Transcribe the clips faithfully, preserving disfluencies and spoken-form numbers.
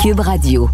Cube Radio.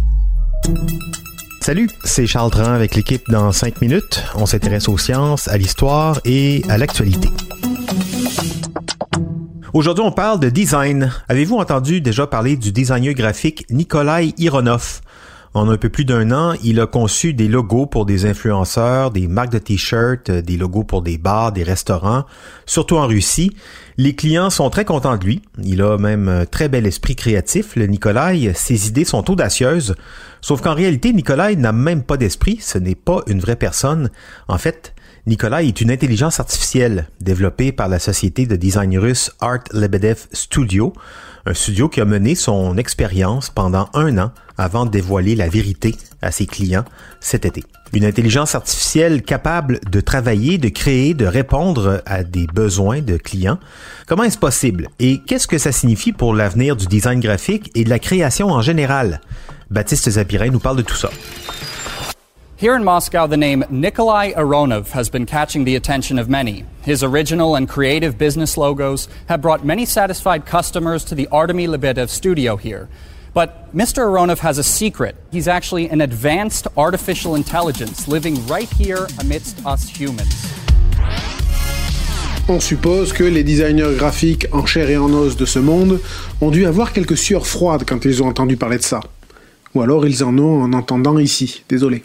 Salut, c'est Charles Dran avec l'équipe dans cinq minutes. On s'intéresse aux sciences, à l'histoire et à l'actualité. Aujourd'hui, on parle de design. Avez-vous entendu déjà parler du designer graphique Nikolai Ironov? En un peu plus d'un an, il a conçu des logos pour des influenceurs, des marques de t-shirts, des logos pour des bars, des restaurants, surtout en Russie. Les clients sont très contents de lui. Il a même un très bel esprit créatif, le Nikolai. Ses idées sont audacieuses. Sauf qu'en réalité, Nikolai n'a même pas d'esprit. Ce n'est pas une vraie personne. En fait, Nikolai est une intelligence artificielle développée par la société de design russe Art Lebedev Studio, un studio qui a mené son expérience pendant un an avant de dévoiler la vérité à ses clients cet été. Une intelligence artificielle capable de travailler, de créer, de répondre à des besoins de clients. Comment est-ce possible? Et qu'est-ce que ça signifie pour l'avenir du design graphique et de la création en général? Baptiste Zapirin nous parle de tout ça. Here in Moscow, the name Nikolai Aronov has been catching the attention of many. His original and creative business logos have brought many satisfied customers to the Artemy Lebedev studio here. But Mister Aronov has a secret. He's actually an advanced artificial intelligence living right here amidst us humans. On suppose que les designers graphiques en chair et en os de ce monde ont dû avoir quelques sueurs froides quand ils ont entendu parler de ça. Ou alors ils en ont en entendant ici, désolé.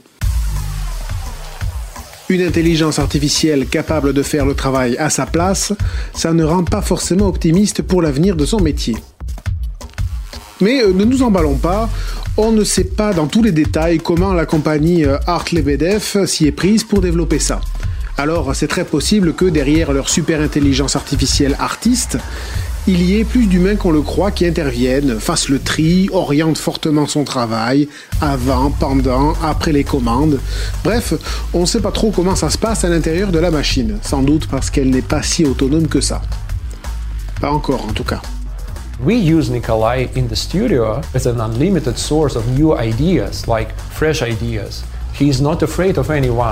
Une intelligence artificielle capable de faire le travail à sa place, ça ne rend pas forcément optimiste pour l'avenir de son métier. Mais euh, ne nous emballons pas, on ne sait pas dans tous les détails comment la compagnie euh, Art Lebedev s'y est prise pour développer ça. Alors c'est très possible que derrière leur super intelligence artificielle artiste, il y ait plus d'humains qu'on le croit qui interviennent, fassent le tri, orientent fortement son travail, avant, pendant, après les commandes. Bref, on ne sait pas trop comment ça se passe à l'intérieur de la machine, sans doute parce qu'elle n'est pas si autonome que ça. Pas encore en tout cas. We use Nikolai in the studio as an unlimited source of new ideas, like fresh ideas. He's not afraid of anyone.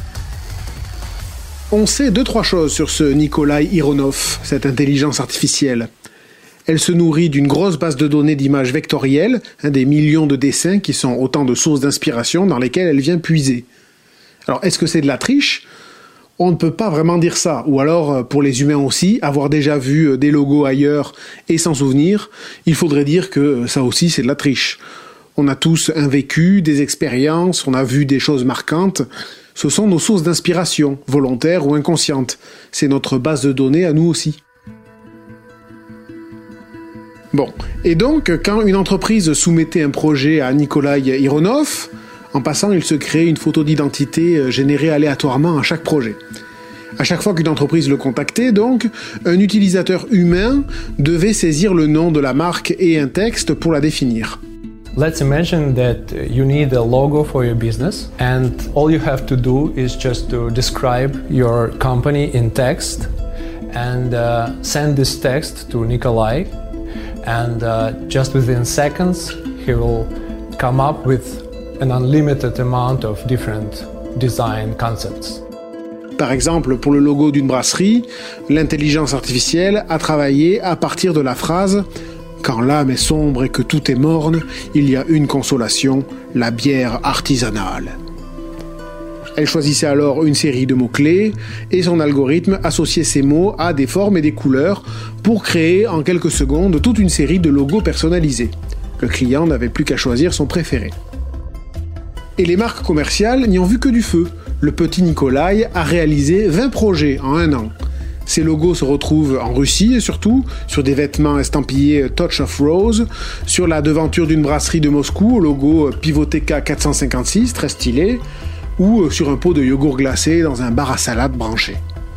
On sait deux, trois choses sur ce Nikolai Ironov, cette intelligence artificielle. Elle se nourrit d'une grosse base de données d'images vectorielles, hein, des millions de dessins qui sont autant de sources d'inspiration dans lesquelles elle vient puiser. Alors, est-ce que c'est de la triche ? On ne peut pas vraiment dire ça. Ou alors, pour les humains aussi, avoir déjà vu des logos ailleurs et s'en souvenir, il faudrait dire que ça aussi c'est de la triche. On a tous un vécu, des expériences, on a vu des choses marquantes. Ce sont nos sources d'inspiration, volontaires ou inconscientes. C'est notre base de données à nous aussi. Bon, et donc, quand une entreprise soumettait un projet à Nikolai Ironov, en passant, il se créait une photo d'identité générée aléatoirement à chaque projet. À chaque fois qu'une entreprise le contactait, donc, un utilisateur humain devait saisir le nom de la marque et un texte pour la définir. Let's imagine that you need a logo for your business, and all you have to do is just to describe your company in text and uh, send this text to Nikolai, and uh, just within seconds he will come up with an unlimited amount of different design concepts. Par exemple, pour le logo d'une brasserie, l'intelligence artificielle a travaillé à partir de la phrase « Quand l'âme est sombre et que tout est morne, il y a une consolation, la bière artisanale ». Elle choisissait alors une série de mots-clés et son algorithme associait ces mots à des formes et des couleurs pour créer en quelques secondes toute une série de logos personnalisés. Le client n'avait plus qu'à choisir son préféré. Et les marques commerciales n'y ont vu que du feu. Le petit Nikolai a réalisé vingt projets en un an. Ces logos se retrouvent en Russie et surtout sur des vêtements estampillés Touch of Rose, sur la devanture d'une brasserie de Moscou au logo Pivoteka quatre cent cinquante-six, très stylé, ou sur un pot de yogourt glacé dans un bar à salade branché.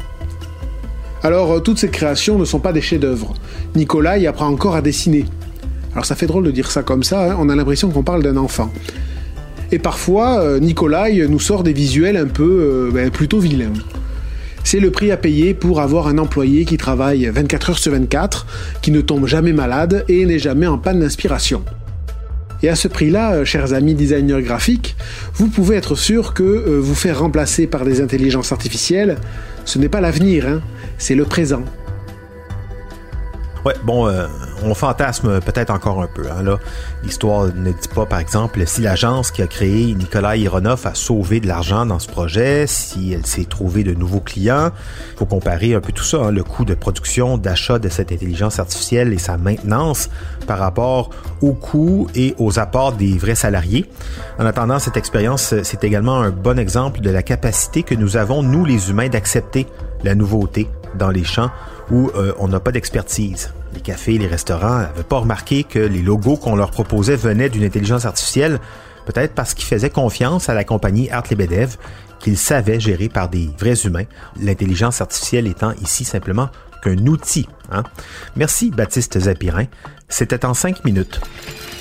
Alors, toutes ces créations ne sont pas des chefs-d'œuvre. Nikolai apprend encore à dessiner. Alors ça fait drôle de dire ça comme ça, hein, on a l'impression qu'on parle d'un enfant. Et parfois, euh, Nikolai nous sort des visuels un peu, euh, ben, plutôt vilains. C'est le prix à payer pour avoir un employé qui travaille vingt-quatre heures sur vingt-quatre, qui ne tombe jamais malade et n'est jamais en panne d'inspiration. Et à ce prix-là, chers amis designers graphiques, vous pouvez être sûr que euh, vous faire remplacer par des intelligences artificielles, ce n'est pas l'avenir, hein, c'est le présent. Ouais, bon, euh, on fantasme peut-être encore un peu. Hein, là. L'histoire ne dit pas, par exemple, si l'agence qui a créé Nikolai Ironov a sauvé de l'argent dans ce projet, si elle s'est trouvée de nouveaux clients. Il faut comparer un peu tout ça, hein, le coût de production, d'achat de cette intelligence artificielle et sa maintenance par rapport au coût et aux apports des vrais salariés. En attendant, cette expérience, c'est également un bon exemple de la capacité que nous avons, nous les humains, d'accepter la nouveauté dans les champs où euh, on n'a pas d'expertise. Les cafés, les restaurants n'avaient pas remarqué que les logos qu'on leur proposait venaient d'une intelligence artificielle, peut-être parce qu'ils faisaient confiance à la compagnie Art-Lebedev, qu'ils savaient gérer par des vrais humains, l'intelligence artificielle étant ici simplement qu'un outil. Hein? Merci Baptiste Zapirin. C'était en cinq minutes.